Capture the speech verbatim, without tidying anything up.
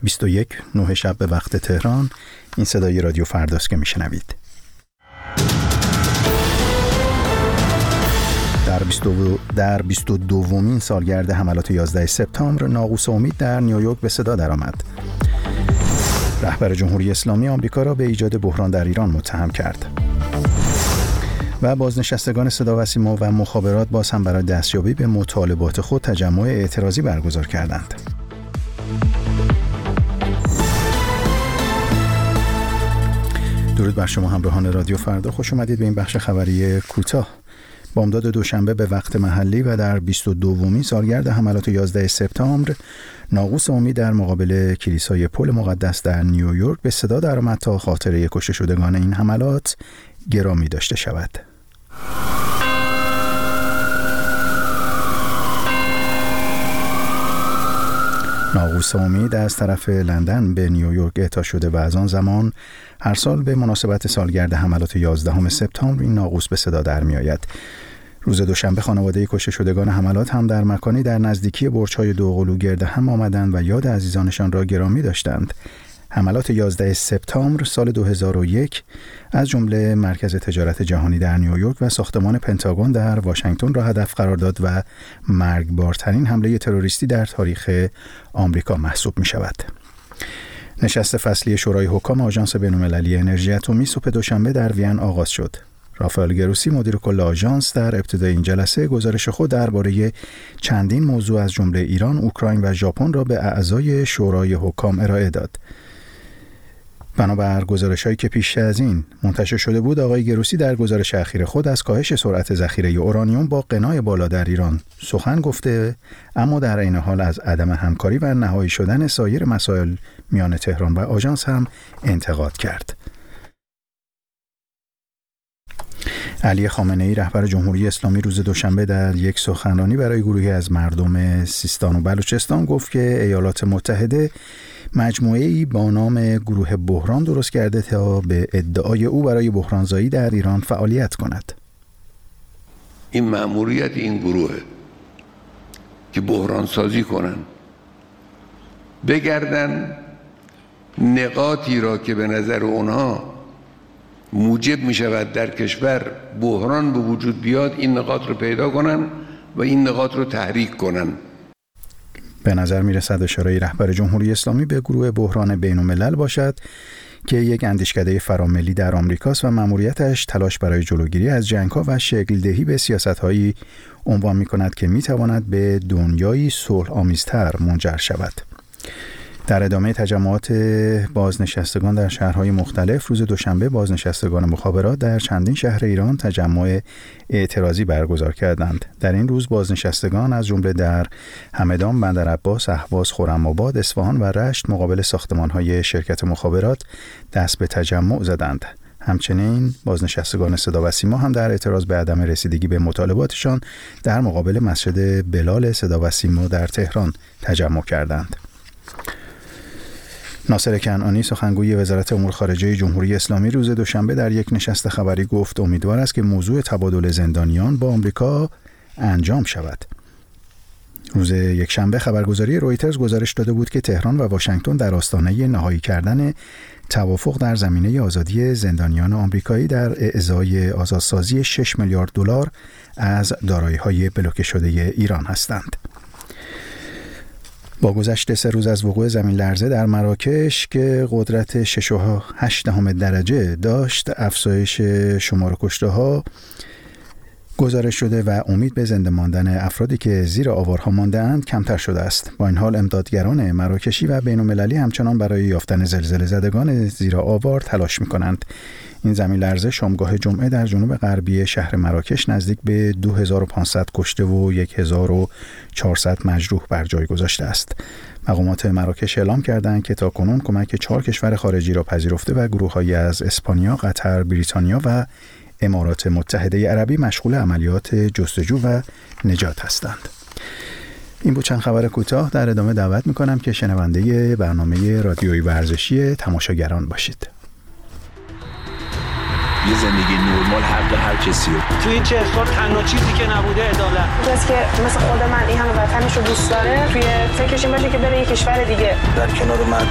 بیست و یک نه شب به وقت تهران. این صدای رادیو فرداست که میشنوید. در در بیست و دومین سالگرد حملات یازده سپتامبر، ناقوس امید در نیویورک به صدا درآمد. رهبر جمهوری اسلامی آمریکا را به ایجاد بحران در ایران متهم کرد. و بازنشستگان صدا و سیما و مخابرات باز هم برای دستیابی به مطالبات خود تجمع اعتراضی برگزار کردند. درود بر شما همراهان رادیو فردا، خوش اومدید به این بخش خبری کوتاه. بامداد دوشنبه به وقت محلی و در بیست و دومین سالگرد حملات یازده سپتامبر، ناقوس امید در مقابل کلیسای پل مقدس در نیویورک به صدا درآمد تا خاطره کشته شدگان این حملات گرامی داشته شود. ناقوس امید از طرف لندن به نیویورک اعطا شده و از آن زمان هر سال به مناسبت سالگرد حملات یازدهم سپتامبر این ناقوس به صدا در می آید. روز دوشنبه خانواده کشته شدگان حملات هم در مکانی در نزدیکی برج‌های دوقلو گرد هم آمدند و یاد عزیزانشان را گرامی داشتند. حملات یازده سپتامبر سال دو هزار و یک از جمله مرکز تجارت جهانی در نیویورک و ساختمان پنتاگون در واشنگتن را هدف قرار داد و مرگبارترین حمله تروریستی در تاریخ آمریکا محسوب می شود. نشست فصلی شورای حکام آژانس بین‌المللی انرژی اتمی صبح دوشنبه در وین آغاز شد. رافائل گروسی مدیر کل آژانس در ابتدای این جلسه گزارش خود درباره چندین موضوع از جمله ایران، اوکراین و ژاپن را به اعضای شورای حکام ارائه داد. بنابر گزارش‌هایی که پیش از این منتشر شده بود، آقای گروسی در گزارش اخیر خود از کاهش سرعت ذخیره اورانیوم با غنای بالا در ایران سخن گفته، اما در عین حال از عدم همکاری و نهایی شدن سایر مسائل میان تهران و آژانس هم انتقاد کرد. علی خامنه‌ای رهبر جمهوری اسلامی روز دوشنبه در یک سخنرانی برای گروهی از مردم سیستان و بلوچستان گفت که ایالات متحده مجموعه‌ای با نام گروه بحران درست کرده تا به ادعای او برای بحرانزایی در ایران فعالیت کند. این مأموریت این گروهه که بحران سازی کنن، بگردن نقاطی را که به نظر اونها موجب می شود در کشور بحران به وجود بیاد، این نقاط رو پیدا کنن و این نقاط رو تحریک کنن. به نظر می رسد اشاره رهبر جمهوری اسلامی به گروه بحران بین الملل باشد که یک اندیشکده فراملی در آمریکاست و مأموریتش تلاش برای جلوگیری از جنگ‌ها و شکل دهی به سیاست‌هایی عنوان می کند که می تواند به دنیایی صلح آمیزتر منجر شود. در ادامه تجمعات بازنشستگان در شهرهای مختلف، روز دوشنبه بازنشستگان مخابرات در چندین شهر ایران تجمع اعتراضی برگزار کردند. در این روز بازنشستگان از جمله در همدان، بندرعباس، اهواز، خرم‌آباد، اصفهان و رشت مقابل ساختمان‌های شرکت مخابرات دست به تجمع زدند. همچنین بازنشستگان صدا و سیما هم در اعتراض به عدم رسیدگی به مطالباتشان در مقابل مسجد بلال صدا و سیما در تهران تجمع کردند. ناصر کنعانی سخنگوی وزارت امور خارجه جمهوری اسلامی روز دوشنبه در یک نشست خبری گفت امیدوار است که موضوع تبادل زندانیان با آمریکا انجام شود. روز یکشنبه خبرگزاری رویترز گزارش داده بود که تهران و واشنگتن در آستانه نهایی کردن توافق در زمینه آزادی زندانیان آمریکایی در اعزای آزادسازی شش میلیارد دلار از دارایی‌های بلوکه شده ایران هستند. با گذشت سه روز از وقوع زمین لرزه در مراکش که قدرت شش و هشت دهم درجه داشت، افزایش شمار کشته‌ها گزارش شده و امید به زنده ماندن افرادی که زیر آوارها مانده‌اند کمتر شده است. با این حال امدادگران مراکشی و بین‌المللی همچنان برای یافتن زلزله زدگان زیر آوار تلاش می‌کنند. این زمین لرزه شامگاه جمعه در جنوب غربی شهر مراکش نزدیک به دو هزار و پانصد کشته و هزار و چهارصد مجروح بر جای گذاشته است. مقامات مراکش اعلام کردند که تاکنون کمک چهار کشور خارجی را پذیرفته و گروه‌هایی از اسپانیا، قطر، بریتانیا و امارات متحده عربی مشغول عملیات جستجو و نجات هستند. این بود چند خبر کوتاه. در ادامه دعوت می‌کنم که شنونده برنامه رادیویی ورزشی تماشاگران باشید. یه زندگی نرمال حق هر کسی رو. تو این چه سال تنها چیزی که نبوده عدالت. کسی که مثل خود من این همه وطنش رو دوست داره، توی فکرش این باشه که بره یه کشور دیگه. در کنار من